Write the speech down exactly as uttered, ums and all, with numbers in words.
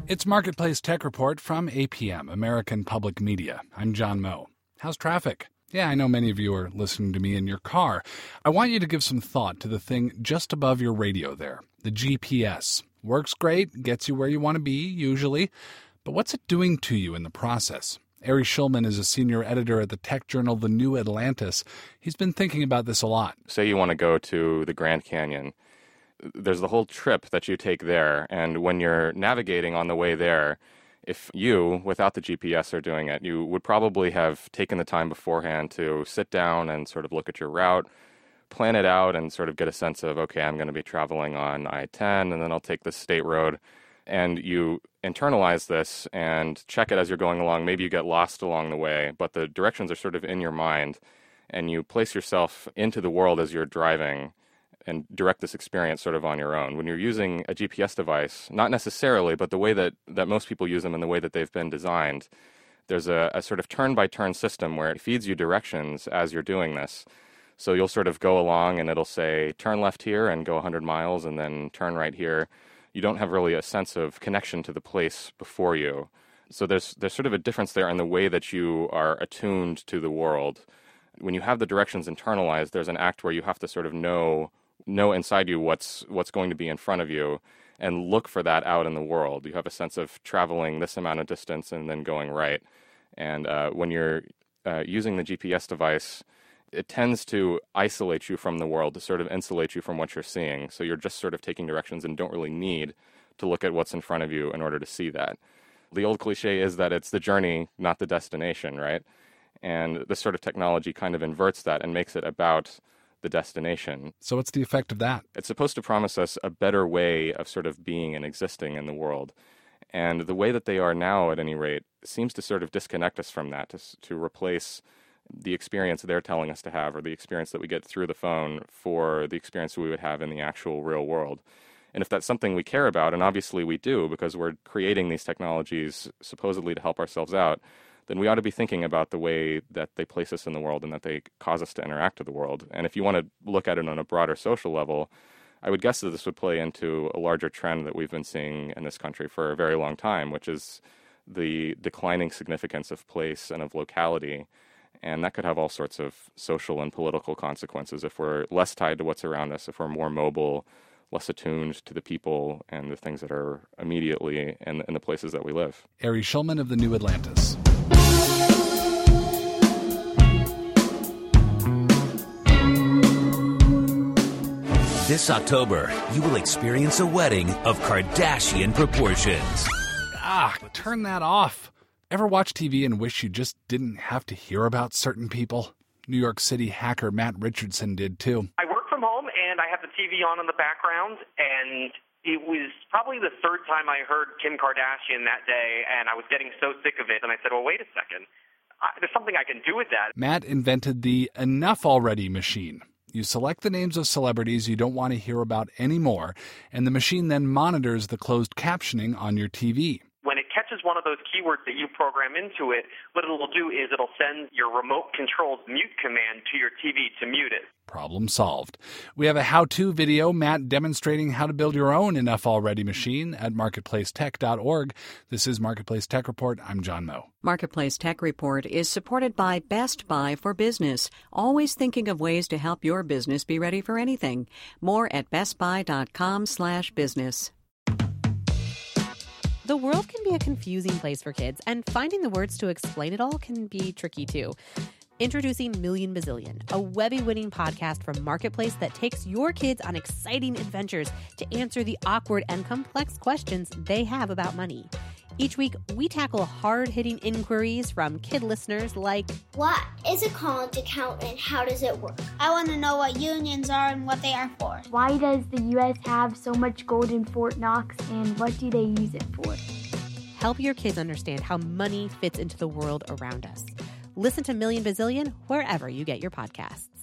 It's Marketplace Tech Report from A P M, American Public Media. I'm John Moe. How's traffic? Yeah, I know many of you are listening to me in your car. I want you to give some thought to the thing just above your radio there, the G P S. Works great, gets you where you want to be, usually. But what's it doing to you in the process? Ari Shulman is a senior editor at the tech journal The New Atlantis. He's been thinking about this a lot. Say you want to go to the Grand Canyon. There's the whole trip that you take there, and when you're navigating on the way there, if you, without the G P S, are doing it, you would probably have taken the time beforehand to sit down and sort of look at your route, plan it out, and sort of get a sense of, okay, I'm going to be traveling on I ten, and then I'll take this state road. And you internalize this and check it as you're going along. Maybe you get lost along the way, but the directions are sort of in your mind, and you place yourself into the world as you're driving and direct this experience sort of on your own. When you're using a G P S device, not necessarily, but the way that, that most people use them and the way that they've been designed, there's a, a sort of turn-by-turn system where it feeds you directions as you're doing this. So you'll sort of go along and it'll say, turn left here and go one hundred miles and then turn right here. You don't have really a sense of connection to the place before you. So there's there's sort of a difference there in the way that you are attuned to the world. When you have the directions internalized, there's an act where you have to sort of know know inside you what's what's going to be in front of you and look for that out in the world. You have a sense of traveling this amount of distance and then going right. And uh, when you're uh, using the G P S device, it tends to isolate you from the world, to sort of insulate you from what you're seeing. So you're just sort of taking directions and don't really need to look at what's in front of you in order to see that. The old cliche is that it's the journey, not the destination, right? And this sort of technology kind of inverts that and makes it about the destination. So what's the effect of that? It's supposed to promise us a better way of sort of being and existing in the world. And the way that they are now, at any rate, seems to sort of disconnect us from that, to, to replace the experience they're telling us to have, or the experience that we get through the phone, for the experience we would have in the actual real world. And if that's something we care about, and obviously we do, because we're creating these technologies supposedly to help ourselves out, then we ought to be thinking about the way that they place us in the world and that they cause us to interact with the world. And if you want to look at it on a broader social level, I would guess that this would play into a larger trend that we've been seeing in this country for a very long time, which is the declining significance of place and of locality. And that could have all sorts of social and political consequences if we're less tied to what's around us, if we're more mobile, less attuned to the people and the things that are immediately in, in the places that we live. Ari Shulman of The New Atlantis. This October, you will experience a wedding of Kardashian proportions. Ah, turn that off. Ever watch T V and wish you just didn't have to hear about certain people? New York City hacker Matt Richardson did too. I work from home and I have the T V on in the background, and it was probably the third time I heard Kim Kardashian that day, and I was getting so sick of it, and I said, well, wait a second. I, there's something I can do with that. Matt invented the Enough Already machine. You select the names of celebrities you don't want to hear about anymore, and the machine then monitors the closed captioning on your T V. When it catches one of those keywords that you program into it, what it'll do is it'll send your remote-controlled mute command to your T V to mute it. Problem solved. We have a how-to video, Matt demonstrating how to build your own Enough Already machine at marketplace tech dot org. This is Marketplace Tech Report. I'm John Moe. Marketplace Tech Report is supported by Best Buy for Business, always thinking of ways to help your business be ready for anything. More at bestbuy.com slash business. The world can be a confusing place for kids, and finding the words to explain it all can be tricky too. Introducing Million Bazillion, a Webby-winning podcast from Marketplace that takes your kids on exciting adventures to answer the awkward and complex questions they have about money. Each week, we tackle hard-hitting inquiries from kid listeners like, what is a college account and how does it work? I want to know what unions are and what they are for. Why does the U S have so much gold in Fort Knox, and what do they use it for? Help your kids understand how money fits into the world around us. Listen to Million Bazillion wherever you get your podcasts.